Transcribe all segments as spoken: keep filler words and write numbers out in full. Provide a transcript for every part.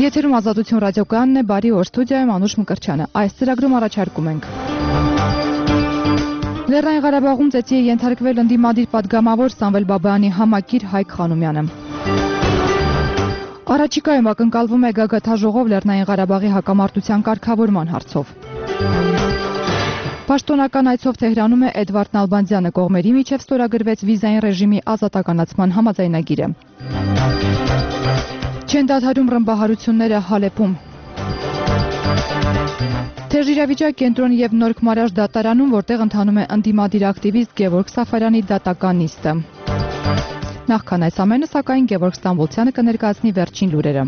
Եթերում Ազատություն ռադիոկայանն է, բարի օր, ստուդիայում Անուշ Մկրտչյանը։ Այս ծրագրում առաջարկում ենք. Լեռնային Ղարաբաղում ծեծի է ենթարկվել ընդդիմադիր պատգամավոր Սամվել Բաբայանի համակիր Հայկ Խանոմյանը։ Առաջիկայում ակնկալվում է գագաթաժողով Լեռնային Ղարաբաղի հակամարտության կարգավորման հարցով։ Պաշտոնական այցով Թեհրանում է Էդվարդ Նալբանդյանը, կողմերի միջև ստորագրվեց վիզային ռեժիմի ազատականացման համաձայնագիրը։ Չեն դադարում ռմբահարությունները Հալեպում։ Թեժիրավիճակ կենտրոն և Նոր Քմարաշ դատարանում, որտեղ ընթանում է ընդդիմադիր ակտիվիստ Գևորգ Սաֆարյանի դատական նիստը։ Նախքան այս ամենը, սակայն Գևորգ Ստամբոլցյանը կներկայացնի վերջին լուրերը։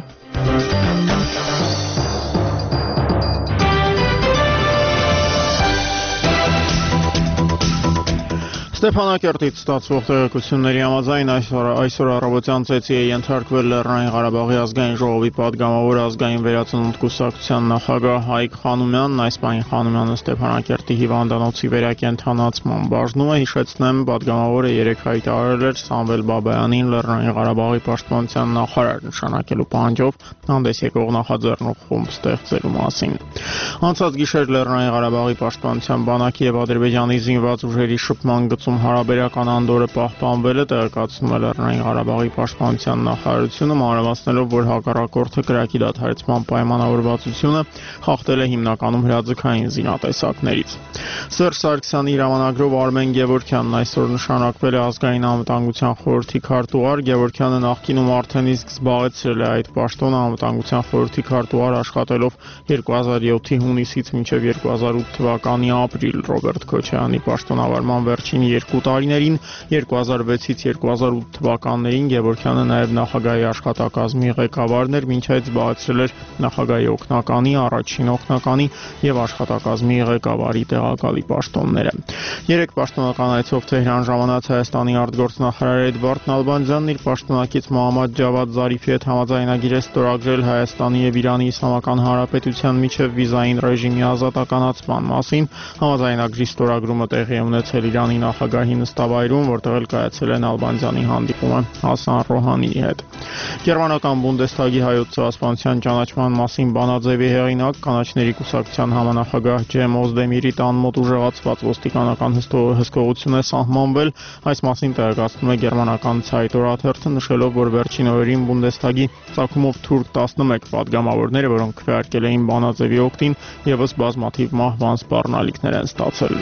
Ստեփանակերտից ստացվող տեղեկությունների համաձայն այսօր այսօր առավոտյան ծեծի է ենթարկվել Լեռնային Ղարաբաղի ազգային ժողովի պատգամավոր ազգային վերածնունդ կուսակցության նախագահ Հայկ Խանոմյանն, այս պահին Խանոմյանը Ստեփանակերտի հիվանդանոցի վերակենդանացման բաժնում է, հիշեցնեմ, պատգամավորը երեկ հայտարարել էր Սամվել Բաբայանին Լեռնային Ղարաբաղի պաշտպանության նախարար նշանակելու պահանջով հանդես եկող նախաձեռնող խումբ ստեղծելու մասին։ Անցած գիշեր Լեռնային Ղարաբաղի պաշտպանության բանակի և Ադրբեջանի զինված ուժերի շփման գծում հարաբերական անդորը պահպանվել է, տեղեկացնում է Լեռնային Ղարաբաղի պաշտպանության նախարարությունը, մանրամասնելով, որ հակառակորդը կրակի դադարեցման պայմանավորվածությունը խախտել է հիմնականում հրաձգային զինատեսակներից։ Սերժ Սարգսյանի հրամանագրով Արմեն Գևորգյանն այսօր նշանակվել է ազգային անվտանգության խորհրդի քարտուղար։ Գևորգյանը նախկինում արդեն իսկ զբաղեցրել է այդ պաշտոնը, անվտանգության խորհրդի քարտուղար աշխատելով երկու հազար յոթի հունիսից մինչև երկու հազար ութ թվականի ապրիլ Ռոբերտ Քոչարյանի պաշտոնավարման վերջին երկու տարիներին, երկու հազար վեցից երկու հազար ութ թվականներին Գևորգյանը նաև նախագահի աշխատակազմի ղեկավարն էր, մինչ այդ զբաղեցրել էր նախագահի օգնականի, առաջին օգնականի և աշխատակազմի ղեկավարի տեղակալի պաշտոնները։ Երեք պաշտոնական այցով Թեհրան ժամանած Հայաստանի արտգործնախարար Էդվարդ Նալբանդյանն իր պաշտոնակից Մոհամմադ Ջավադ Զարիֆի հետ համաձայնագիր է ստորագրել Հայաստանի և Իրանի Իսլամական Հանրապետության միջև վիզային ռեժիմի ազատականացման մասին։ Համաձայնագրի ստորագրումը տեղի է ունեցել Իրանի նախագահի նստավայրում, որտեղ էլ կայացել է Նալբանդյանի հանդիպումը Հասան Ռոհանիի հետ։ Գերմանական Բունդեսթագի հայոց ցեղասպանության ճանաչման մասին բանաձևի հեղինակ, կանաչների կուսակցության համանախագահ Ջեմ Օզդեմիրի տան մոտ ուժեղացված ոստիկանական հսկողություն է սահմանվել։ Այս մասին տեղեկացնում է գերմանական Zeit օրաթերթը, նշելով, որ վերջին օրերին Բունդեսթագի ծագումով թուրք տասնմեկ պատգամավորները, որոնք քվեարկել էին բանաձևի օգտին, ևս բազմաթիվ մահվան սպառնալիքներ են ստացել։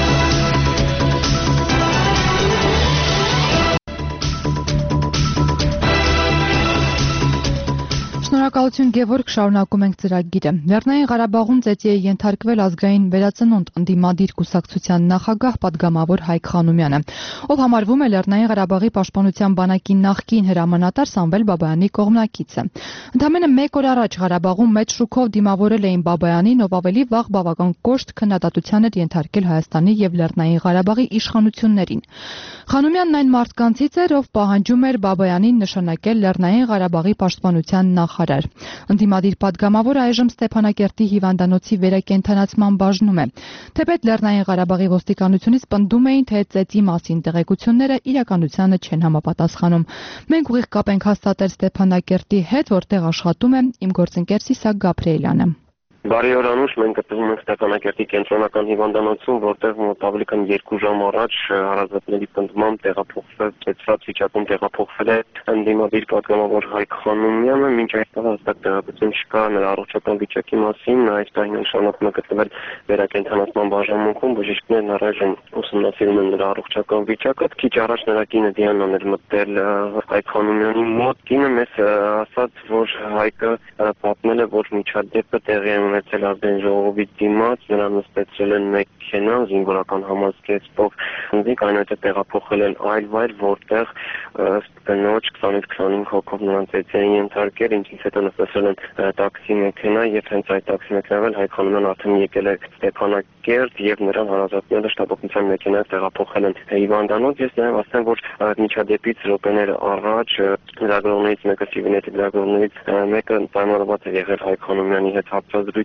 Շնորհակալություն Գևորգ, շարունակում ենք ծրագիրը։ Լեռնային Ղարաբաղում ծեծի է ենթարկվել ազգային վերածնունդ ընդդիմադիր կուսակցության նախագահ պատգամավոր Հայկ Խանոմյանը, ով համարվում է Լեռնային Ղարաբաղի պաշտպանության բանակի նախկին հրամանատար Սամվել Բաբայանի կողմնակիցը։ Ընդամենը մեկ օր առաջ Ղարաբաղում մեծ շուքով դիմավորել էին Բաբայանին, ով ավելի վաղ բավական կոշտ քննադատության էր ենթարկել Հայաստանի և Լեռնային Ղարաբաղի իշխանություններին։ Խանոմյանն այն մարդկանցից էր, ով պահանջում էր Բաբայանին նշանակել Լեռնային Ղարաբաղի պաշտպանության նախարար։ Ընդդիմադիր պատգամավորը այժմ Ստեփանակերտի հիվանդանոցի վերակենդանացման բաժնում է։ Թեպետ Լեռնային Ղարաբաղի ոստիկանությունից պնդում էին, թե ծեծի մասին տեղեկությունները իրականությանը չեն համապատասխանում։ Մենք ուղիղ կապ ենք հաստատել Ստեփանակերտի հետ, որտեղ աշխատում է իմ գործընկեր Սիսակ Գաբրիելյանը։ Բարի օր Անուշ, մենք գտնվում ենք Ստեփանակերտի կենտրոնական հիվանդանոցում, որտեղ մոտ ավելի քան երկու ժամ առաջ հարազատների պնդմամբ տեղափոխվել, ծեծված վիճակում տեղափոխվել է ընդդիմադիր պատգամավոր Հայկ Խանոմյանը, մինչ այստեղ հստակ տեղեկություն չկա նրա առողջական վիճակի մասին, նա այս պահին շարունակում է գտնվել վերակենդանացման բաժանմունքում, բժիշկներն առայժմ ուսումնասիրում են նրա առողջական վիճակը։ Քիչ առաջ նրա կինը Դիանան էր մտել Հայկ Խանոմյանի մոտ, կինը մեզ ասաց, որ Հայկը պատմել է, որ միջադեպը տեղի է ունեցել ազգային ժողովի դիմաց, նրան նստեցրել են մեքենա, զինվորական համազգեստով, ընդդիկ այնուհետև տեղափոխել են այլ վայր, որտեղ կնոջ քսանից քսանհինգ հոգով նրան ծեծի էին ենթարկել, ինչից հետո նստեցրել են տաքսի մեքենա եւ հենց այդ տաքսի մեքենայով Հայկ Խանոմյանն արդեն եկել է Ստեփանակերտ եւ նրան հարազատները շտապօգնության մեքենայով տեղափոխել են հիվանդանոց։ Ես նաեւ ասեմ, որ միջադեպից րոպեներ առաջ լրագրողներից մեկը, Սիվնետի լրագրողներից մեկը պայմանավորված է եղել Հայկ Խանոմյանի հետ հաղորդագրություն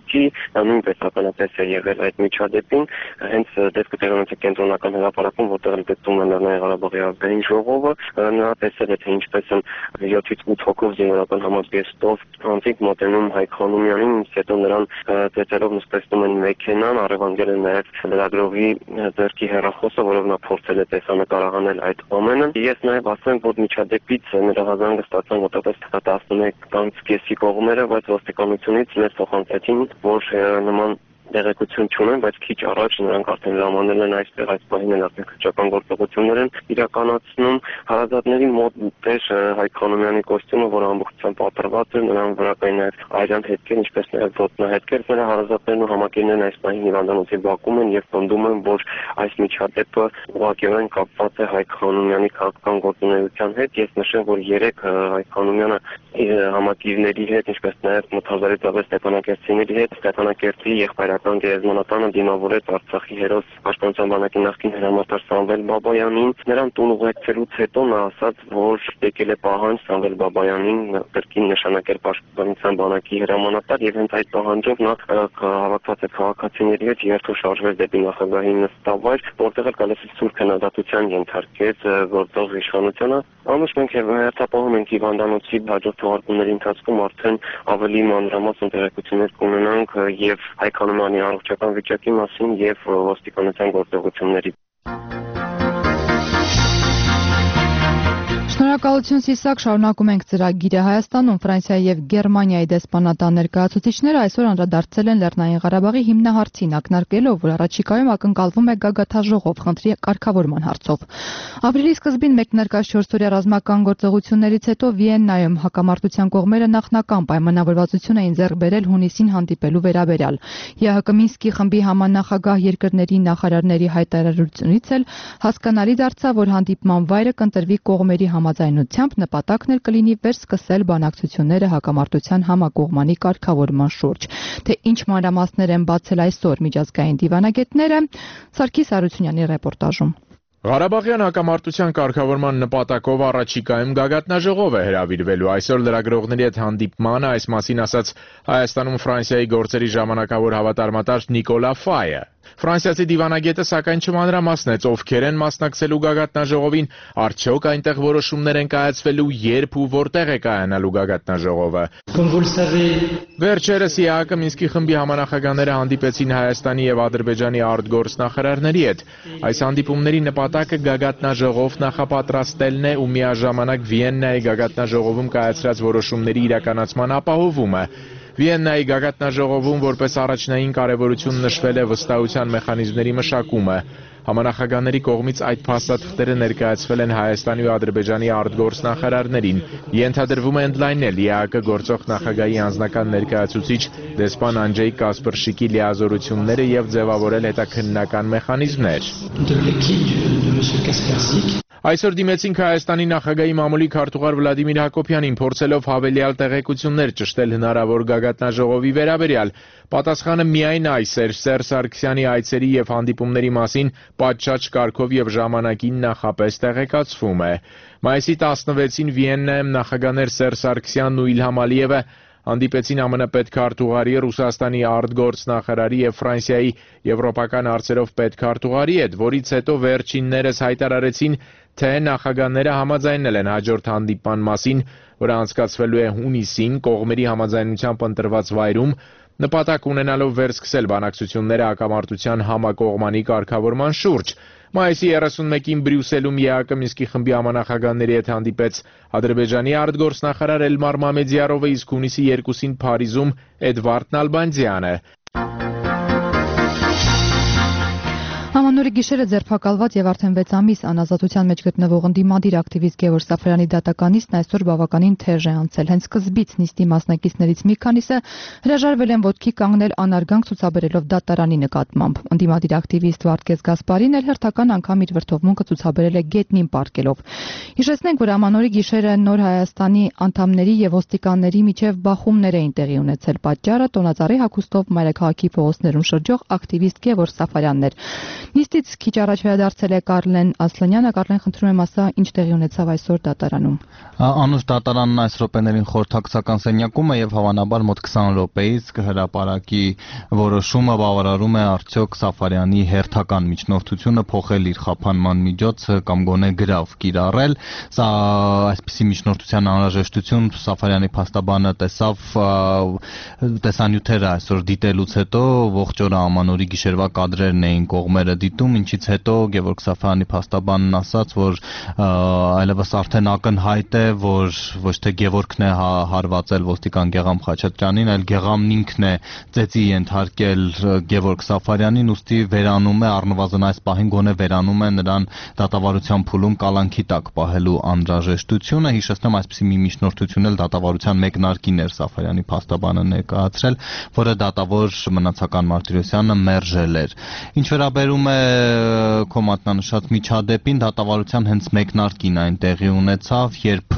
զրույցի, նա նույնպես ականատես է եղել այդ միջադեպին, հենց դեպքը տեղի ունեցել կենտրոնական հրապարակում, որտեղ էլ գտնվում է Լեռնային Ղարաբաղի ազգային ժողովը, նա տեսել է, թե ինչպես են յոթից ութ հոգով զինվորական համազգեստով անձինք մոտենում Հայկ Խանոմյանին, հետո նրան ծեծելով նստեցնում են մեքենան, առևանգել են նաև լրագրողի ձեռքի հեռախոսը, որով նա փորձել է տեսանկարահանել այդ ամենը։ Ես նաև ասեմ, որ միջադեպից նրա հազանգը ստացան մոտավորապես տասնմեկ կեսի կողմերը, բայց ոստիկանությունից մեզ փոխանցեցին, որ նման տեղեկություն չունեն, բայց քիչ առաջ նրանք արդեն ժամանել են այստեղ, այս պահին են արդեն քրճական գործողություններ են իրականացնում։ Հարազատների մոտ դեր Հայկ Խանոմյանի կոստյումը, որը ամբողջությամբ պատրված էր, նրան վրա կային նաև այրան հետքեր, ինչպես նաև ոտնահետքեր։ Նրա հարազատներն ու համակերներն այս պահին հիվանդանոցի բակում են եւ պնդում են, որ այս միջադեպը ուղղակիորեն կապված է Հայկ Խանոմյանի քաղաքական գործունեության հետ։ Ես նշեմ, որ երեք Հայկ Խանոմյանը իր համակիրների հետ, ինչպես նաև մոթազարի ծավալ Ստեփանակերտցիների հետ Ստեփանակերտի եղբայրական գերեզմանատանը դիմավորեց Արցախի հերոս պաշտպանության բանակի նախկին հրամանատար Սամվել Բաբայանին։ Նրան տուն ուղեկցելուց հետո նա ասաց, որ եկել է պահանջ Սամվել Բաբայանին կրկին նշանակել պաշտպանության բանակի հրամանատար եւ հենց այդ պահանջով նա հավաքված է քաղաքացիների հետ երթու շարժվել դեպի նախագահի նստավայր, որտեղ էլ կալեքի սուր քննադատության ենթարկեց գործող իշխանությունը։ Անուշ մենք հերթապահում ենք հիվանդանոցի հաջորդ թողարկումների ընթացքում արդեն ավելի մանրամասն տեղեկություններ կունենանք եւ Հայկ Խանոմյանի առողջական վիճակի մասին եւ ոստիկանության գործողությունների։ Շնորհակալություն Սիսակ, շարունակում ենք ծրագիրը։ Հայաստանում Ֆրանսիայի եւ Գերմանիայի դեսպանատան ներկայացուցիչները այսօր անդրադարձել են Լեռնային Ղարաբաղի հիմնահարցին, ակնարկելով, որ առաջիկայում ակնկալվում է գագաթաժողով խնդրի կարգավորման հարցով։ Ապրիլի սկզբին մեկնարկած չորսօրյա ռազմական գործողություններից հետո Վիեննայում հակամարտության կողմերը նախնական պայմանավորվածություն էին ձեռք բերել հունիսին հանդիպելու վերաբերյալ։ ԵԱՀԿ Մինսկի խմբի համանախագահ երկրների նախարարների հայտարարությունից էլ հասկանալի դարձավ, որ հանդիպման վայրը կընտրվի կողմերի համաձայնությամբ, նպատակն էլ կլինի վերսկսել բանակցությունները հակամարտության համակողմանի կարգավորման շուրջ։ Թե ինչ մանրամասներ են բացել այսօր միջազգային դիվանագետները, Սարգիս Արությունյանի ռեպորտաժում։ Ղարաբաղյան հակամարտության կարգավորման նպատակով առաջիկայում գագաթնաժողով է հրավիրվելու։ Այսօր լրագրողների հետ հանդիպմանը այս մասին ասաց Հայաստանում Ֆրանսիայի գործերի ժամանակավոր հավատարմատար Նիկոլա Ֆայը։ Ֆրանսիացի դիվանագետը սակայն չմանրամասնեց, ովքեր են մասնակցելու գագաթնաժողովին, արդյոք այնտեղ որոշումներ են կայացվելու, երբ ու որտեղ է կայանալու գագաթնաժողովը։ Վերջերս ԵԱՀԿ Մինսկի խմբի համանախագահները հանդիպեցին Հայաստանի եւ Ադրբեջանի արտգործնախարարների հետ։ Այս հանդիպումների նպատակը գագաթնաժողով նախապատրաստելն է ու միաժամանակ Վիեննայի գագաթնաժողովում կայացրած որոշումների իրականացման ապահովումը։ Վիեննայի գագաթնաժողովում որպես առաջնային կարևորություն նշվել է վստահության մեխանիզմների մշակումը։ Համանախագահների կողմից այդ փաստաթղթերը ներկայացվել են Հայաստանի ու Ադրբեջանի արտգործնախարարներին։ Ենթադրվում է ընդլայնել ԵԱՀԿ գործող նախագահի անձնական ներկայացուցիչ դեսպան Անջեյ Կասպրշիկի լիազորությունները եւ ձևավորել հետաքննական մեխանիզմներ։ Այսօր դիմեցինք Հայաստանի նախագահի մամուլի քարտուղար Վլադիմիր Հակոբյանին, փորձելով հավելյալ տեղեկություններ ճշտել հնարավոր գագաթնաժողովի վերաբերյալ։ Պատասխանը միայն այս էր՝ Սերժ Սարգսյանի այցերի եւ հանդիպումների մասին պատշաճ կարգով եւ ժամանակին նախապես տեղեկացվում է։ Մայիսի տասնվեցին Վիեննայում նախագահներ Սերժ Սարգսյանն ու Իլհամ Ալիևը հանդիպեցին ԱՄՆ պետքարտուղարի, Ռուսաստանի արտգործնախարարի եւ Ֆրանսիայի եվրոպական հարցերով պետքարտուղարի հետ, որից հետո վերջիններս հայտարարեցին, թե նախագահները համաձայնել են հաջորդ հանդիպման մասին, որը անցկացվելու է հունիսին կողմերի համաձայնությամբ ընտրված վայրում, նպատակ ունենալով վերսկսել բանակցությունները հակամարտության համակողմանի կարգավորման շուրջ։ Մայիսի երեսունմեկին Բրյուսելում ԵԱՀԿ Մինսկի խմբի համանախագահների հետ հանդիպեց Ադրբեջանի արտգործնախարար Էլմար Մամեդյարովը, իսկ հունիսի երկուսին Փարիզում Էդվարդ Նալբանդյանը։ Ամանորի գիշերը ձերբակալված եւ արդեն վեց ամիս անազատության մեջ գտնվող ընդդիմադիր ակտիվիստ Գևորգ Սաֆարյանի դատականիստն այսօր բավականին թեժ է անցել։ Հենց սկզբից նիստի մասնակիցներից մի քանիսը հրաժարվել են ոտքի կանգնել անարգանք ցուցաբերելով դատարանի նկատմամբ։ Ընդդիմադիր ակտիվիստ Վարդգես Գասպարին էլ հերթական անգամ իր վրդովմունքը ցուցաբերել է գետնին պառկելով։ Հիշեցնենք, որ Ամանորի գիշերը Նոր Հայաստանի անդամների եւ ոստիկանների միջև բախումներ էին տեղի ունեցել։ Պատճառը Տոնածառի հագուստով մայրաքաղաքի փողոցներում շրջող ակտիվիստ Գևորգ Սաֆարյանն էր։ Նիստից քիչ առաջ վերադարձել է Կարլեն Ասլանյանը։ Կարլեն, խնդրում եմ ասա, ինչ տեղի ունեցավ այսօր դատարանում։ Անուշ դատարանն այս րոպեներին խորհրդակցական սենյակում է եւ հավանաբար մոտ քսան րոպեից կհրապարակի որոշումը բավարարում է արդյոք Սաֆարյանի հերթական միջնորդությունը փոխել իր խափանման միջոցը կամ գոնե գրավ կիրառել։ Սա այսպիսի միջնորդության անհրաժեշտություն Սաֆարյանի փաստաբանը տեսավ տեսանյութերը այսօր դիտելուց հետո ողջ օրը ամանորի գիշերվա կադրերն էին կողմերը դիտում, ինչից հետո Գևորգ Սաֆարյանի փաստաբանն ասաց, որ այլևս արդեն ակնհայտ է, որ ոչ թե Գևորգն է հարվածել ոստիկան Գեգամ Խաչատրյանին, այլ Գեգամն ինքն է ծեծի ենթարկել Գևորգ Սաֆարյանին, ուստի վերանում է առնվազն այս պահին գոնե վերանում է նրան դատավարության փուլում կալանքի տակ պահելու անհրաժեշտությունը։ Հիշեցնեմ, այսպիսի մի միջնորդություն էլ դատավարության մեկնարկին էր Սաֆարյանի փաստաբանը ներկայացրել, որը դատավոր Մնացական Մարտիրոսյանը մերժել էր։ Ինչ վերաբերում է քո մատնանշած միջադեպին, դատավարության հենց մեկնարկին այն տեղի ունեցավ, երբ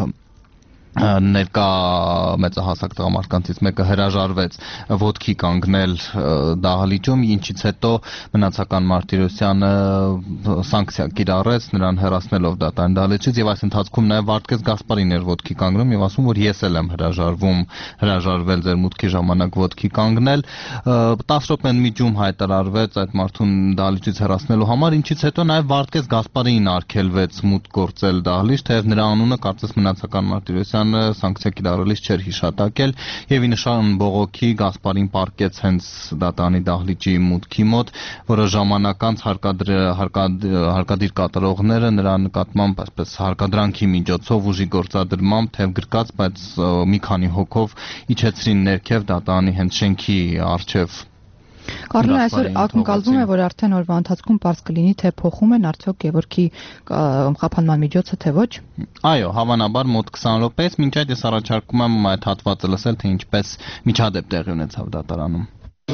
ներկա մեծահասակ տղամարդկանցից մեկը հրաժարվեց ոտքի կանգնել դահլիճում, ինչից հետո Մնացական Մարտիրոսյանը սանկցիա կիրառեց նրան հեռացնելով դատարան դահլիճից եւ այս ընթացքում նաեւ Վարդգես Գասպարին էր ոտքի կանգնում եւ ասում, որ ես էլ եմ հրաժարվում հրաժարվել ձեր մուտքի ժամանակ ոտքի կանգնել։ տասը րոպե միջում հայտարարվեց այդ մարդուն դահլիճից հեռացնելու համար, ինչից հետո նաեւ Վարդգես Գասպարին արգելվեց մուտք գործել դահլիճ, թեև նրա անունը կարծես Մնացական Մարտիրոսյանը սանկցիա կիրառելիս չէր հիշատակել եւ ի նշան բողոքի Գասպարին պարկեց հենց դատարանի դահլիճի մուտքի մոտ, որը ժամանակ անց հարկադիր կատարողները նրա նկատմամբ այսպես հարկադրանքի միջոցով ուժի գործադրմամբ թեև գրկած, բայց մի քանի հոգով իջեցրին ներքև դատարանի հենց շենքի առջև։ Կարլեն, այսօր ակնկալվում է, որ արդեն օրվա ընթացքում պարզ կլինի, թե փոխում են արդյոք Գևորգի խափանման միջոցը, թե ոչ։ Այո, հավանաբար մոտ քսան րոպեից, մինչ այդ ես առաջարկում եմ այդ հատվածը լսել, թե ինչպես միջադեպ տեղի ունեցավ դատարանում։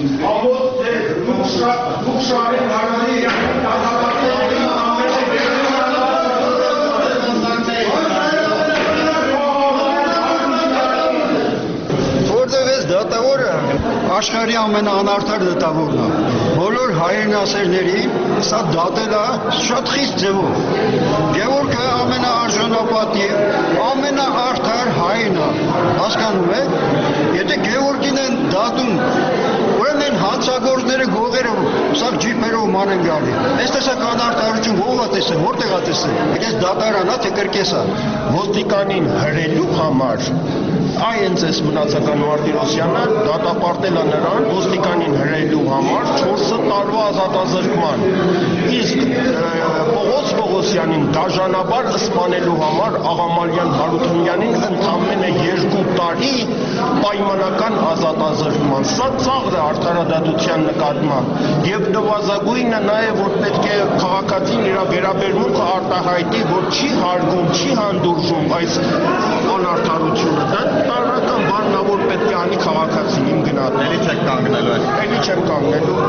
Աշխարհի ամենաանարդար դատավորն է։ Բոլոր հայրենասերներին սա դատել է շատ խիստ ձևով։ Գևորգը ամենաարժանապատիվ, ամենաարդար հայրն է։ Հասկանում եք, եթե Գևորգին են դատում, ուրեմն հանցագործները գողերը սա ջիպերով ման են գալի։ Այս տեսակ անարդարություն ո՞վ է տեսել, որտեղ է տեսել։ Ես դատարան է, թե կրկես է։ Ոստիկանին հրելու համար այնց էս Մնացական Մարտիրոսյանը դատապարտել է նրան ոստիկանին հրելու համար չորս տարվա ազատազրկման, իսկ Պողոս Պողոսյանին դաժանաբար սպանելու համար Աղամալյան Հարությունյանին ընդամենը երկու տարի պայմանական ազատազրկման։ Սա ծաղր է արդարադատության նկատմամբ եւ նվազագույնը նաեւ որ պետք է քաղաքացին իր վերաբերմունքը արտահայտի, որ չի հարգում, չի հանդուրժում այս անարդարությունը։ Դա տարական բանն է, որ պետք է անի քաղաքացին իմ գնահատել։ Էլի չեք կանգնելու այս։ Էլի չեմ կանգնելու։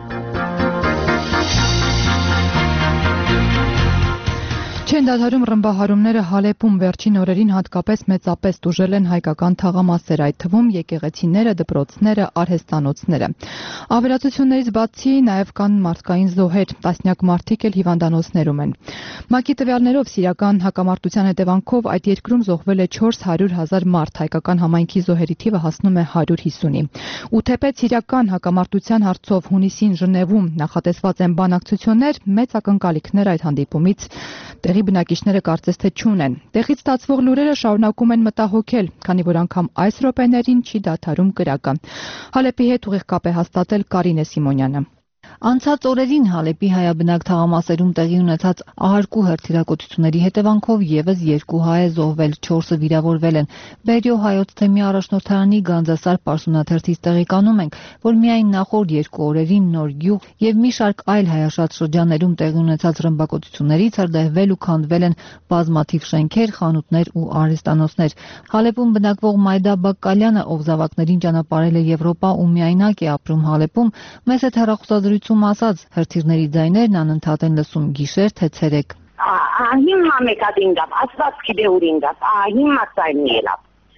Չեն դադարում ռմբահարումները Հալեպում վերջին օրերին հատկապես մեծապես տուժել են հայկական թաղամասեր, այդ թվում եկեղեցիները, դպրոցները, արհեստանոցները։ Ավերածություններից բացի նաև կան մարդկային զոհեր, տասնյակ մարդիկ էլ հիվանդանոցներում են։ ՄԱԿ-ի տվյալներով սիրիական հակամարտության հետևանքով այդ երկրում զոհվել է չորս հարյուր հազար մարդ, հայկական համայնքի զոհերի թիվը հասնում է հարյուր հիսունի։ Ու թեպետ սիրիական հակամարտության հարցով հունիսին Ժնևում նախատեսված են բանակցություններ, մեծ ակնկալիքներ այդ հանդիպումից տեղի բնակիչները կարծես թե չունեն։ Տեղից ստացվող լուրերը շարունակում են մտահոգել, քանի որ անգամ այս րոպեներին չի դադարում կրակը։ Հալեպի հետ ուղիղ կապ է հաստատել Կարինե Սիմոնյանը։ Անցած օրերին Հալեպի հայաբնակ թաղամասերում տեղի ունեցած ահարկու հերթիրակոծությունների հետևանքով եւս երկու հայ է զոհվել, չորսը վիրավորվել են։ Բերյո հայոց թեմի առաջնորդարանի Գանձասար պարսունաթերթից տեղեկանում ենք, որ միայն նախորդ երկու օրերին Նոր Գյուղ եւ մի շարք այլ հայաշատ շրջաններում տեղի ունեցած ռմբակոծություններից հրդեհվել ու քանդվել են բազմաթիվ շենքեր, խանութներ ու արհեստանոցներ։ Հալեպում բնակվող Մայդա Բակկալյանը, ով զավակներին ճանապարհել է Եվրոպա ու միայնակ է ապրում Հալեպում, մեծ է հեռախոսազրույցում ասաց, հրթիռների ձայներն անընդհատ են լսում գիշեր թե ցերեկ։ Հիմա մեկադին գավ, ասված գիտե ուրին գավ, հիմա ցայնի ելավ։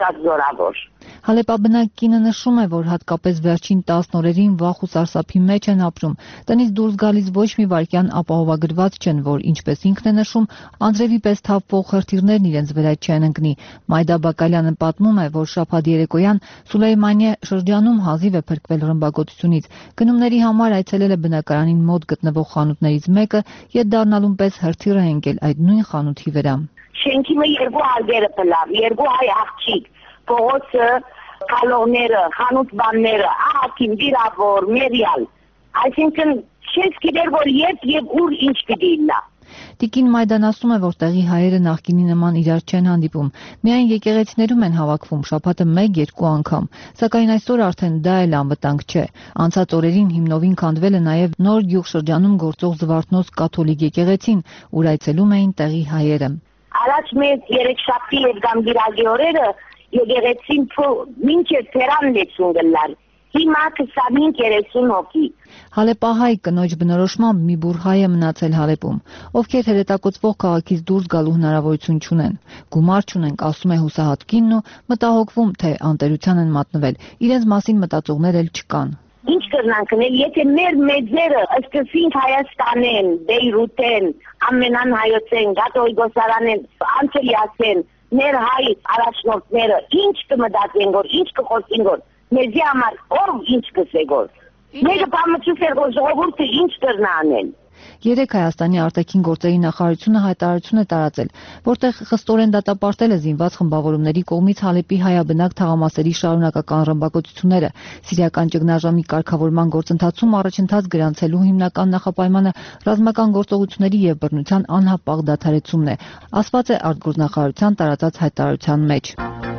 ասած զորավոր։ Հալեպաբնակ կինը նշում է, որ հատկապես վերջին տասն օրերին վախ ու սարսափի մեջ են ապրում։ Տնից դուրս գալիս ոչ մի վայրկյան ապահովագրված չեն, որ ինչպես ինքն է նշում, անձրևի պես թափվող հրթիռներն իրենց վրա չեն ընկնի։ Մայդա Բակալյանը պատմում է, որ շաբաթ երեկոյան Սուլեյմանիե շրջանում հազիվ է փրկվել ռմբակոծությունից։ Գնումների համար այցելել է բնակարանին մոտ գտնվող խանութներից մեկը, ետ դառնալուն պես հրթիռ է ընկել այդ նույն խանութի վրա։ Շենքի մեջ երկու արգերը փլավ, երկու հայ աղջիկ, փողոցը, կալորները, խանութ-բանները, ահագին վիրավոր, մերյալ։ Այսինքն չես գիտեր, որ երբ եւ ուր ինչ պիտի լա։ Տիկին Մայդան ասում է, որ տեղի հայերը նախկինի նման իրար չեն հանդիպում։ Միայն եկեղեցիներում են հավաքվում շաբաթը մեկ-երկու անգամ, սակայն այսօր արդեն դա էլ անվտանգ չէ։ Անցած օրերին հիմնովին քանդվել է նաև Նոր Գյուղ շրջանում գործող Զվարթնոց կաթոլիկ եկեղեցին, ուր այցելում էին տեղի հայերը։ Առաջ մեծ երեքշաբթի եւ գամբիրագի օրերը եկեղեցին մինչեւ Թերան լեցուն գլար։ Հիմա քսանհինգ երեսուն հոգի։ Հալեպահայ կնոջ բնորոշմամբ մի բուռ հայ է մնացել Հալեպում, ովքեր հրետակոծվող քաղաքից դուրս գալու հնարավորություն չունեն։ Գումար չունենք, ասում է հուսահատ կինն ու մտահոգվում, թե անտերության են մատնվել։ Իրենց մասին մտածողներ էլ չկան։ Ինչ կրնանք անել, եթե մեր մեծերը ըսկսինք Հայաստանեն, Բեյրութեն, ամենան հայոցեն, Գաթողիկոսարանեն, Անտելիասեն, մեր հայ առաջնորդները ինչ կմտածեն, որ ինչ կխոսին, որ մեզի համար ով ինչ կսե գոր։ Մեկը պամծուս էր, որ ժողովուրդը ինչ կրնա անել։ Երեք Հայաստանի արտաքին գործերի նախարարությունը հայտարարություն է տարածել, որտեղ խստորեն դատապարտել է զինված խմբավորումների կողմից Հալեպի հայաբնակ թաղամասերի շարունակական ռմբակոծությունները։ Սիրիական ճգնաժամի կարգավորման գործընթացում առաջընթաց գրանցելու հիմնական նախապայմանը ռազմական գործողությունների եւ բռնության անհապաղ դադարեցումն է, ասված է արտգործնախարարության տարածած հայտարարության մեջ։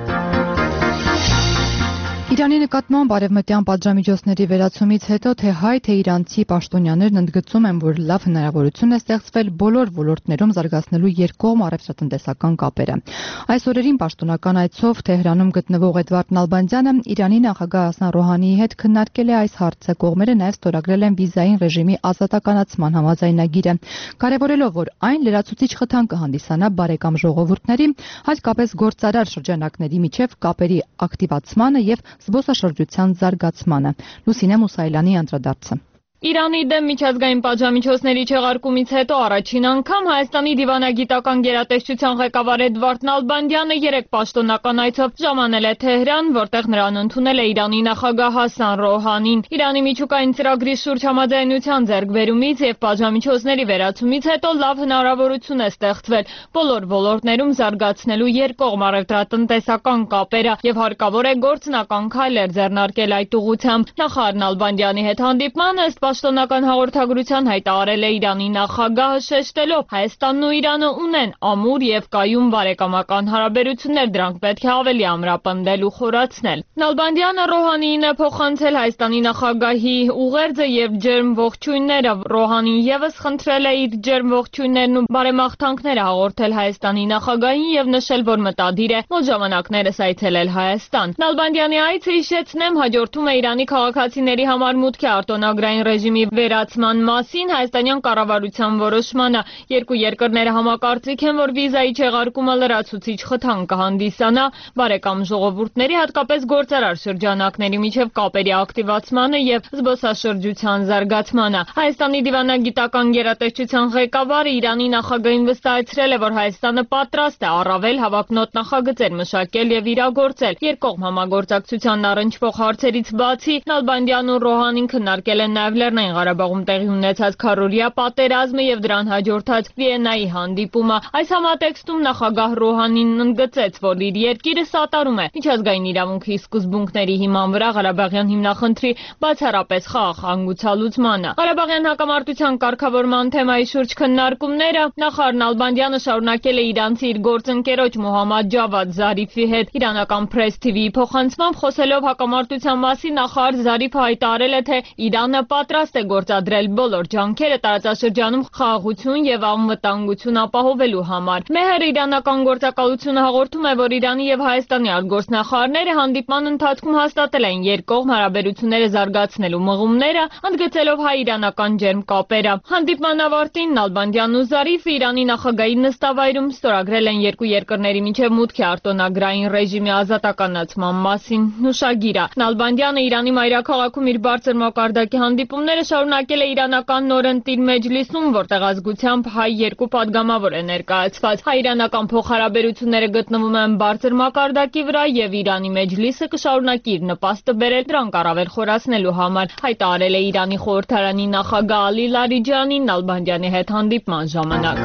Իրանի նկատմամբ արևմտյան պատժամիջոցների վերացումից հետո թե հայ, թե իրանցի պաշտոնյաներն ընդգծում են, որ լավ հնարավորություն է ստեղծվել բոլոր ոլորտներում զարգացնելու երկկողմ առևտրատնտեսական կապերը։ Այս օրերին պաշտոնական այցով Թեհրանում գտնվող Էդվարդ Նալբանդյանը Իրանի նախագահ Հասան Ռոհանիի հետ քննարկել է այս հարցը, կողմերը նաև ստորագրել են վիզային ռեժիմի ազատականացման համաձայնագիրը, կարևորելով, որ այն լրացուցիչ խթան կհանդիսանա բարեկամ ժողովուրդների, հատկապես գործարար շրջանակների միջև կապերի ակտիվացմանը եւ զբոսաշրջության զարգացմանը։ Լուսինե Մուսայելյանի անդրադարձը։ Իրանի դեմ միջազգային պատժամիջոցների չեղարկումից հետո առաջին անգամ Հայաստանի դիվանագիտական գերատեսչության ղեկավար Էդվարդ Նալբանդյանը երեք պաշտոնական այցով ժամանել է Թեհրան, որտեղ նրան ընդունել է Իրանի նախագահ Հասան Ռոհանին։ Իրանի միջուկային ծրագրի շուրջ համաձայնության ձեռքբերումից եւ պատժամիջոցների վերացումից հետո լավ հնարավորություն է ստեղծվել բոլոր ոլորտներում զարգացնելու երկկողմ առևտրատնտեսական կապերը եւ հարկավոր է գործնական քայլեր ձեռնարկել այդ ուղղությամբ։ Նախարար Նալբանդյանի հետ հանդիպմանը ըստ պաշտոնական հաղորդագրության հայտարարել է Իրանի նախագահը, շեշտելով Հայաստանն ու Իրանը ունեն ամուր եւ կայուն բարեկամական հարաբերություններ, դրանք պետք է ավելի ամրապնդել ու խորացնել։ Նալբանդյանը Ռոհանիին է փոխանցել Հայաստանի նախագահի ուղերձը եւ ջերմ ողջույնները։ Ռոհանին եւս խնդրել է իր ջերմ ողջույններն ու բարեմաղթանքները հաղորդել Հայաստանի նախագահին եւ նշել, որ մտադիր է մոտ ժամանակներս այցելել Հայաստան։ Նալբանդյանի այցը, հիշեցնեմ, հաջորդում է Իրանի քաղաքացիների համար մուտքի արտոնագրային ռեժիմի վերացման մասին հայաստանյան կառավարության որոշմանը։ Երկու երկրները համակարծիք են, որ վիզայի չեղարկումը լրացուցիչ խթան կհանդիսանա բարեկամ ժողովուրդների, հատկապես գործարար շրջանակների միջև կապերի ակտիվացմանը եւ զբոսաշրջության զարգացմանը։ Հայաստանի դիվանագիտական գերատեսչության ղեկավարը Իրանի նախագահին վստահեցրել է, որ Հայաստանը պատրաստ է առավել հավակնոտ նախագծեր մշակել եւ իրագործել։ Երկկողմ համագործակցության առնչվող հարցերից բացի Նալբանդյանն ու Ռոհանին քննարկել են նաև Լեռնային Ղարաբաղում տեղի ունեցած քառօրյա պատերազմը եւ դրան հաջորդած Վիեննայի հանդիպումը։ Այս համատեքստում նախագահ Ռոհանին ընդգծեց, որ իր երկիրը սատարում է միջազգային իրավունքի սկզբունքների հիման վրա Ղարաբաղյան հիմնախնդրի բացառապես խաղաղ հանգուցալուծմանը։ Ղարաբաղյան հակամարտության կարգավորման թեմայի շուրջ քննարկումները նախարար Նալբանդյանը շարունակել է իրանցի իր գործընկերոջ Մոհամմադ Ջավադ Զարիֆի հետ։ Իրանական Press T V-ի փոխանցմամբ խոսելով հակամարտության մասին նախարար Զարիֆը հայտարարել է, թե Իրանը պատրաստ պատրաստ է գործադրել բոլոր ջանքերը տարածաշրջանում խաղաղություն եւ անվտանգություն ապահովելու համար։ Մեհեր իրանական գործակալությունը հաղորդում է, որ Իրանի եւ Հայաստանի արտգործնախարարները հանդիպման ընթացքում հաստատել են երկկողմ հարաբերությունները զարգացնելու մղումները, ընդգծելով հայ-իրանական ջերմ կապերը։ Հանդիպման ավարտին Նալբանդյանն ու Զարիֆը Իրանի նախագահի նստավայրում ստորագրել են երկու երկրների միջև մուտքի արտոնագրային ռեժիմի ազատականացման մասին հուշագիրը։ Նալբանդյանը Իրանի մայրաքաղաքում իր բարձր մակարդակի հանդիպումները շարունակել է իրանական նորընտիր մեջլիսում, որտեղ ազգությամբ հայ երկու падգամավոր է ներկայացված։ Հայ-իրանական փոխհարաբերությունները գտնվում են բարձր մակարդակի վրա եւ Իրանի մեջլիսը կշարունակի իր նպաստը բերել դրանք առավել խորացնելու համար, հայտարարել է Իրանի խորհրդարանի նախագահ Ալի Լարիջանին Նալբանդյանի հետ հանդիպման ժամանակ։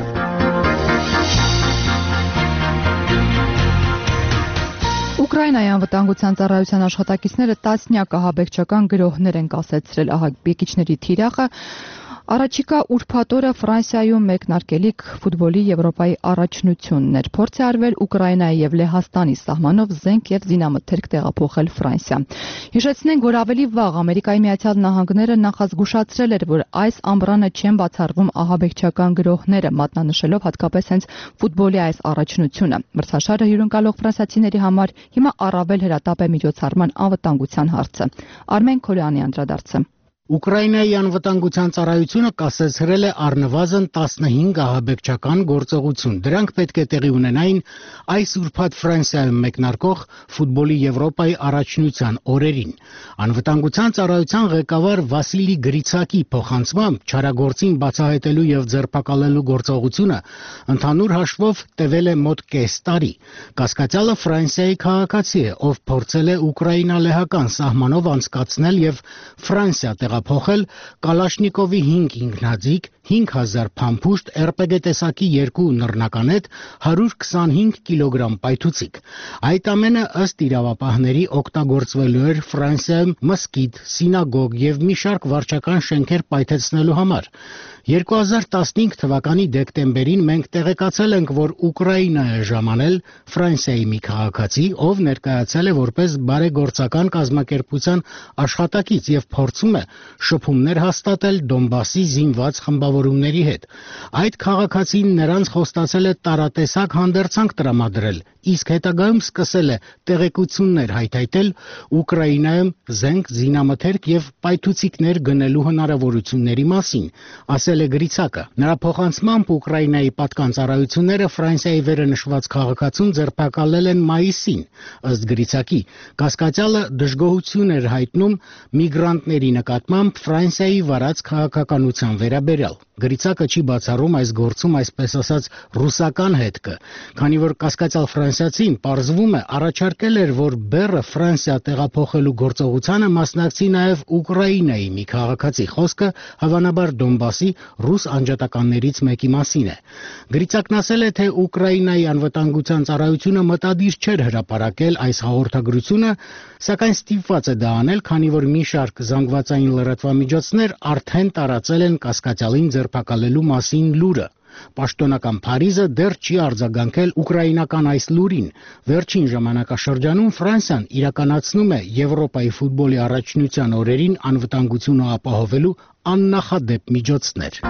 Ուկրաինայի անվտանգության ծառայության աշխատակիցները տասնյակ ահաբեկչական գրոհներ են կասեցրել ահաբեկիչների թիրախը Առաջիկա ուրբաթ օրը Ֆրանսիայում մեկնարկելիք ֆուտբոլի Եվրոպայի առաջնությունն էր։ Փորձ է արվել Ուկրաինայի եւ Լեհաստանի սահմանով զենք եւ զինամթերք տեղափոխել Ֆրանսիա։ Հիշեցնենք, որ ավելի վաղ Ամերիկայի Միացյալ Նահանգները նախազգուշացրել էր, որ այս ամռանը չեն բացառվում ահաբեկչական գրոհները, մատնանշելով հատկապես հենց ֆուտբոլի այս առաջնությունը։ Մրցաշարը հյուրընկալող ֆրանսիացիների համար հիմա առավել հրատապ է միջոցառման անվտանգության հարցը։ Արմեն Քոլյանի անդրադարձը։ Ուկրաինայի անվտանգության ծառայությունը կասեցրել է առնվազն տասնհինգ ահաբեկչական գործողություն։ Դրանք պետք է տեղի ունենային այս ուրբաթ Ֆրանսիայում մեկնարկող ֆուտբոլի Եվրոպայի առաջնության օրերին։ Անվտանգության ծառայության ղեկավար Վասիլի Գրիցակի փոխանցմամբ չարագործին բացահայտելու եւ ձերբակալելու գործողությունը ընդհանուր հաշվով տևել է մոտ կես տարի։ Կասկածյալը Ֆրանսիայի քաղաքացի է, ով փորձել է ուկրաինա-լեհական սահմանով անցկացնել եւ Ֆրանսիա փոխել Կալաշնիկովի հինգ ինքնաձիգ, հինգ հազար փամփուշտ, էր պե գե տեսակի երկու նռնականետ, հարյուր քսանհինգ կիլոգրամ պայթուցիկ։ Այդ ամենը ըստ իրավապահների օգտագործվելու էր Ֆրանսիայում մսկիթ, սինագոգ եւ մի շարք վարչական շենքեր պայթեցնելու համար։ երկու հազար տասնհինգ թվականի դեկտեմբերին մենք տեղեկացել ենք, որ Ուկրաինա է ժամանել Ֆրանսիայի մի քաղաքացի, ով ներկայացել է որպես բարեգործական կազմակերպության աշխատակից եւ փորձում է շփումներ հաստատել Դոնբասի զինված խմբավորումների հետ։ Այդ քաղաքացին նրանց խոստացել է տարատեսակ հանդերձանք տրամադրել, իսկ հետագայում սկսել է տեղեկություններ հայթայթել Ուկրաինայում զենք, զինամթերք եւ պայթուցիկներ գնելու հնարավորությունների մասին, ասել է Գրիցակը։ Նրա փոխանցմամբ Ուկրաինայի պատկանծառայությունները Ֆրանսիայի վերը նշված քաղաքացուն ձերբակալել են մայիսին։ Ըստ Գրիցակի, կասկածյալը դժգոհություն էր հայտնում միգրանտների նկատմամբ Ֆրանսիայի վարած քաղաքականության վերաբերյալ։ Գրիցակը չի բացառում այս գործում այսպես ասած ռուսական հետքը, քանի որ կասկածյալ ֆրանսիացին պարզվում է առաջարկել էր, որ բեռը Ֆրանսիա տեղափոխելու գործողությանը մասնակցի նաև Ուկրաինայի մի քաղաքացի, խոսքը հավանաբար Դոնբասի ռուս անջատականներից մեկի մասին է։ Գրիցակն ասել է, թե Ուկրաինայի անվտանգության ծառայությունը մտադիր չէր հրապարակել այս հաղորդագրությունը, սակայն ստիպված է դա անել, քանի որ մի շարք զանգվածային լրատվամիջոցներ արդեն տարածել են կասկածյալին ձերբակալելու մասին լուրը։ Պաշտոնական Փարիզը դեռ չի արձագանքել ուկրաինական այս լուրին։ Վերջին ժամանակաշրջանում Ֆրանսիան իրականացնում է Եվրոպայի ֆուտբոլի առաջնության օրերին անվտանգությունը ապահովելու աննախադեպ միջոցներ։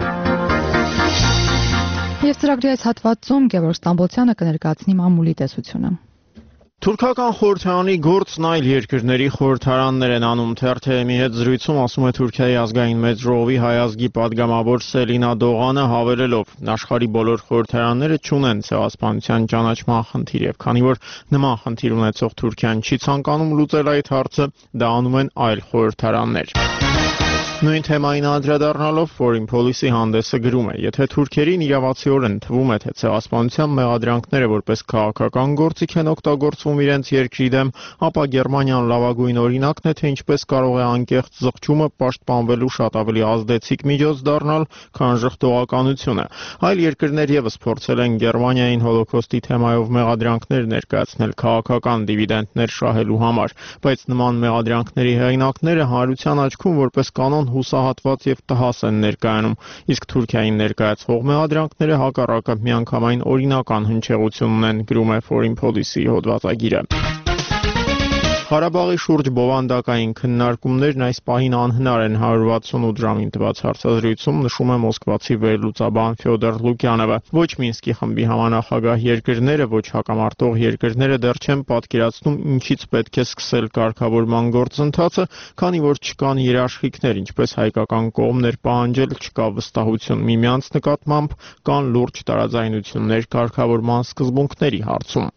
Եվ ծրագրի այս հատվածում Գևորգ Ստամբոլցյանը կներկայացնի մամուլի տեսությունը։ Թուրքական խորհրդարանի գործն այլ երկրների խորհրդարաններ են անում։ Թերթի հետ զրույցում ասում է Թուրքիայի ազգային մեծ ժողովի հայ ազգի падգամավոր Սելինա Դողանը, հավելելով. աշխարհի բոլոր խորհրդարանները չունեն ցեղասպանության ճանաչման խնդիր, եւ քանի որ նման խնդիր ունեցող Թուրքիան չի ցանկանում լուծել այդ հարցը, դա անում են այլ խորհրդարաններ։ Նույն թեմային անդրադառնալով Foreign Policy հանդեսը գրում է. եթե թուրքերին իրավացիորեն թվում է, թե ցեղասպանության մեղադրանքները որպես քաղաքական գործիք են օգտագործվում իրենց երկրի դեմ, ապա Գերմանիան լավագույն օրինակն է, թե ինչպես կարող է անկեղծ զղջումը պաշտպանվելու շատ ավելի ազդեցիկ միջոց դառնալ, քան ժխտողականությունը։ Այլ երկրներ եւս փորձել են Գերմանիային հոլոկոստի թեմայով մեղադրանքներ ներկայացնել քաղաքական դիվիդենտներ շահելու համար, բայց նման մեղադրանքների հեղինակները հանրության աչքում որպես կանոն հուսահատված եւ տհաս են ներկայանում, իսկ Թուրքիային ներկայացվող մեղադրանքները հակառակը միանգամայն օրինական հնչեղություն ունեն, գրում է Foreign Policy հոդվածագիրը։ Ղարաբաղի շուրջ բովանդակային քննարկումներն այս պահին անհնար են one hundred sixty-eight ժամին տված հարցազրույցում նշում է մոսկվացի վերլուծաբան Ֆյոդոր Լուկյանովը։ Ոչ Մինսկի խմբի համանախագահ երկրները, ոչ հակամարտող երկրները դեռ չեն պատկերացնում ինչից պետք է սկսել կարգավորման գործընթացը, քանի որ չկան երաշխիքներ, ինչպես հայկական կողմն էր պահանջել, չկա վստահություն միմյանց նկատմամբ, կան լուրջ տարաձայնություններ կարգավորման սկզբունքների հարցում։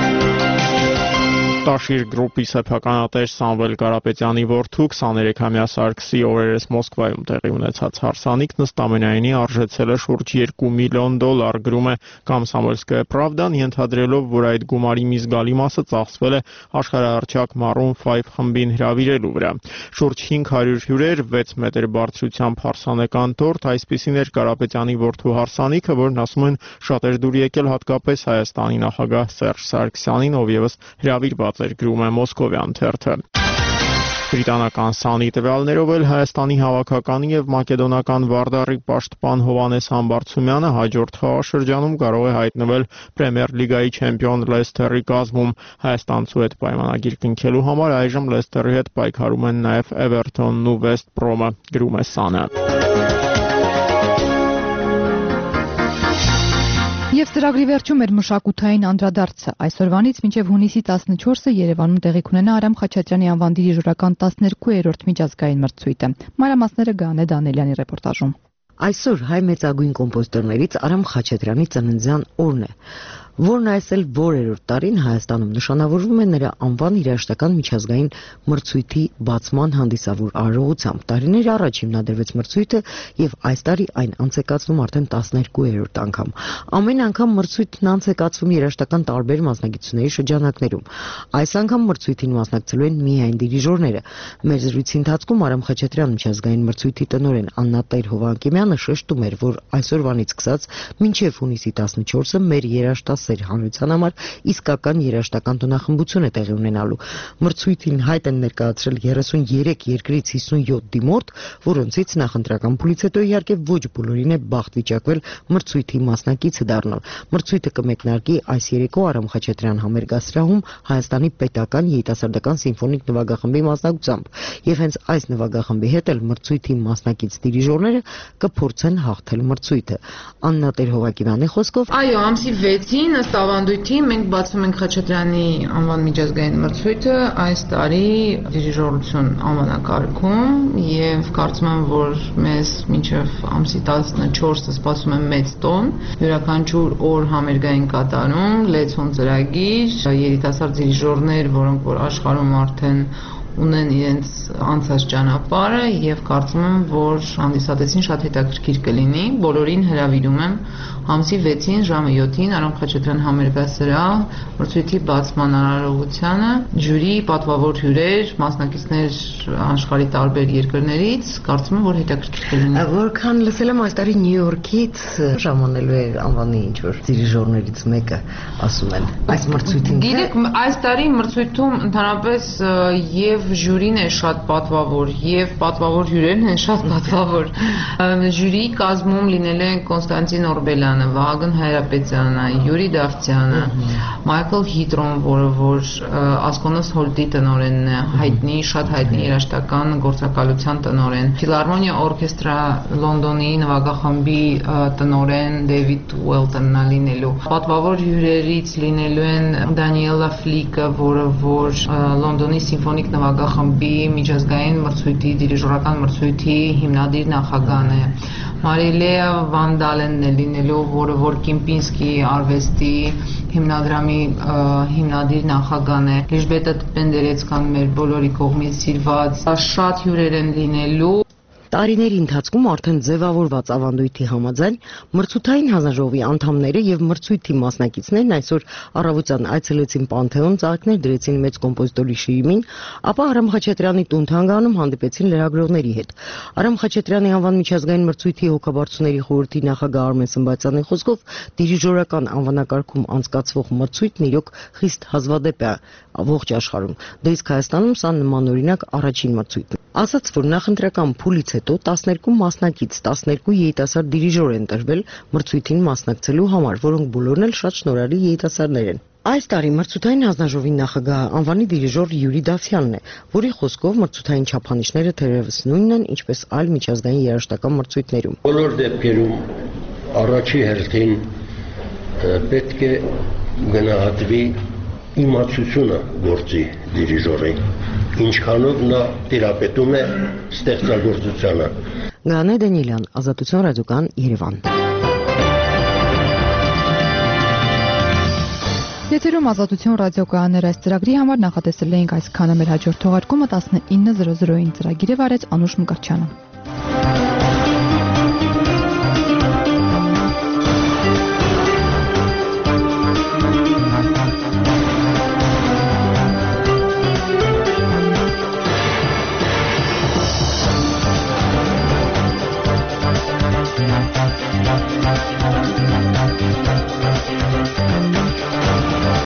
Տաշիր գրուպի սեփականատեր Սամվել Կարապետյանի որդու twenty-three-ամյա Սարգսի օրերս Մոսկվայում տեղի ունեցած հարսանիքն ըստ ամենայնի արժեցել է շուրջ two միլիոն դոլար, գրում է Կոմսոմոլսկայա Պրավդան, ենթադրելով, որ այդ գումարի մի զգալի մասը ծախսվել է աշխարհահռչակ Maroon five խմբին հրավիրելու վրա։ Շուրջ five hundred հյուրեր, six մետր բարձրությամբ հարսանեկան տորտ, այսպիսին էր Կարապետյանի որդու հարսանիքը, որն ասում են շատ էր դուր եկել հատկապես Հայաստանի նախագահ Սերժ Սարգսյանին, ով ևս հրավիրված էր, գրում է Մոսկովյան թերթը։ Բրիտանական Սանի տվյալներով էլ Հայաստանի հավաքականի եւ մակեդոնական Վարդարի պաշտպան Հովանես Համբարձումյանը հաջորդ խաղաշրջանում կարող է հայտնվել Պրեմիեր լիգայի չեմպիոն Լեսթերի կազմում։ Հայաստանցու հետ պայմանագիր կնքելու համար այժմ Լեսթերի հետ պայքարում են նաեւ Էվերթոնն ու Վեստ Բրոմը, գրում է Սանը։ Եվ ծրագրի վերջում էր մշակութային անդրադարձը։ Այսօրվանից մինչև հունիսի fourteenը Երևանում տեղի կունենա Արամ Խաչատրյանի անվան դիրիժորական twelfth միջազգային մրցույթը։ Մանրամասները Գանե Դանելյանի ռեպորտաժում։ Այսօր հայ մեծագույն կոմպոզիտորներից Արամ Խաչատրյանի ծննդյան օրն է, որն այսել որերորդ տարին Հայաստանում նշանավորվում է նրա անվան երաժշտական միջազգային մրցույթի բացման հանդիսավոր արարողությամբ։ Տարիներ առաջ հիմնադրվեց մրցույթը եւ այս տարի այն անց է կացվում արդեն twelfth անգամ։ Ամեն անգամ մրցույթն անց է կացվում երաժշտական տարբեր մասնագիտությունների շրջանակներում։ Այս անգամ մրցույթին մասնակցելու են միայն դիրիժորները։ Մեր զրույցի ընթացքում Արամ Խաչատրյան միջազգային մրցույթի տնօրեն Աննա Տեր-Հովհաննիսյանը շեշտում էր, որ այսօրվանից սկսած մինչև հունիսի fourteenը մեր երաժշտաս հանրության համար իսկական երաժշտական տոնախմբություն է տեղի ունենալու։ Մրցույթին հայտ են ներկայացրել thirty-three երկրից fifty-seven դիմորդ, որոնցից նախընտրական փուլից հետո իհարկե ոչ բոլորին է բախտ վիճակվել մրցույթի մասնակիցը դառնալ։ Մրցույթը կմեկնարկի այս երեկո Արամ Խաչատրյան համերգասրահում Հայաստանի պետական երիտասարդական սիմֆոնիկ նվագախմբի մասնակցությամբ, եւ հենց այս նվագախմբի հետ էլ մրցույթի մասնակից դիրիժորները կփորձեն հաղթել մրցույթը։ Աննա Տեր-Հովհաննիսյանի խոսքով, այո, ամսի sixteen ըստ ավանդույթի մենք բացում ենք Խաչատրյանի անվան միջազգային մրցույթը այս տարի դիրիժորություն անվանակարգում եւ կարծում եմ, որ մեզ մինչեւ ամսի fourteenը սպասում է մեծ տոն, յուրաքանչյուր օր համերգային կատարում, լեցուն ծրագիր, երիտասարդ դիրիժորներ, որոնք որ աշխարհում արդեն ունեն իրենց անցած ճանապարհը եւ կարծում եմ, որ հանդիսատեսին շատ հետաքրքիր կլինի։ Բոլորին հրավիրում եմ ամսի sixteen ժամը seven Արամ Խաչատրյան համերգասրահ մրցույթի բացման արարողությանը, ժյուրի, պատվավոր հյուրեր, մասնակիցներ աշխարհի տարբեր երկրներից, կարծում եմ, որ հետաքրքիր կլինի։ Որքան լսել եմ այս տարի Նյու Յորքից ժամանելու է անվանի ինչ որ դիրիժորներից մեկը, ասում են, այս մրցույթին։ Գիտեք, այս տարի մրցույթում ընդհանրապես եւ ժյուրին է շատ պատվավոր եւ պատվավոր հյուրերն են շատ պատվավոր։ Ժյուրի կազմում լինել են Կոնստանտին Օրբելյանը, Վահագն Հայրապետյանը, Յուրի Դավթյանը, Մայքլ Հիտրոն, որը որ Ասկոնոս Հոլտի տնօրենն է, հայտնի, շատ հայտնի երաժշտական գործակալության տնօրեն, Ֆիլհարմոնիա օրքեստրա Լոնդոնի նվագախմբի տնօրեն Դեվիդ Ուելտոնն է լինելու։ Պատվավոր հյուրերից լինելու են Դանիելա Ֆլիկը, որը որ Լոնդոնի սիմֆոնիկ նվագախմբի միջազգային մրցույթի, դիրիժորական մրցույթի հիմնադիր նախագահն է, Մարիլեա Վանդալենն է լինելու, որը որ Կիմպինսկի արվեստի հիմնադրամի հիմնադիր նախագահն է, Լիժբետա Պենդերեցկան մեր բոլորի կողմից սիրված, շատ հյուրեր են լինելու։ Տարիների ընթացքում արդեն ձևավորված ավանդույթի համաձայն մրցութային հանձնաժողովի անդամները եւ մրցույթի մասնակիցներն այսօր առավոտյան այցելեցին Պանթեոն, ծաղիկներ դրեցին մեծ կոմպոզիտորի շիրիմին, ապա Արամ Խաչատրյանի տուն-թանգարանում հանդիպեցին լրագրողների հետ։ Արամ Խաչատրյանի անվան միջազգային մրցույթի հոգաբարձուների խորհրդի նախագահ Արմեն Սմբացյանի խոսքով դիրիժորական անվանակարգում անցկացվող մրցույթն իրոք խիստ հազվադեպ է ողջ աշխարհում։ Դե իսկ Հայաստանում սա նմանօրինակ առաջին մրցույթն է։ Ասաց, որ նախընտրական փուլից հետո twelve մասնակից, twelve երիտասարդ դիրիժոր են տրվել մրցույթին մասնակցելու համար, որոնք բոլորն էլ շատ շնորհալի երիտասարդներ են։ Այս տարի մրցութային հանձնաժողովի նախագահ անվանի դիրիժոր Յուրի Դավթյանն է, որի խոսքով մրցութային չափանիշները թերևս նույնն են, ինչպես այլ միջազգային երաժշտական մրցույթներում։ Բոլոր դեպքերում առաջի հերթին պետք է գնահատվի իմացությունը գործի դիրիժորի, ինչքանով նա տիրապետում է ստեղծագործությանը։ Գանե Դանիելյան, Ազատություն ռադիոկան, Երևան։ Եթերում Ազատություն ռադիոկայաններ այս ծրագրի համար նախատեսել էինք այսքանը, մեր հաջորդ թողարկումը տասնինը զրո զրոյին ծրագիրը վարեց Անուշ Մկրտչյանը։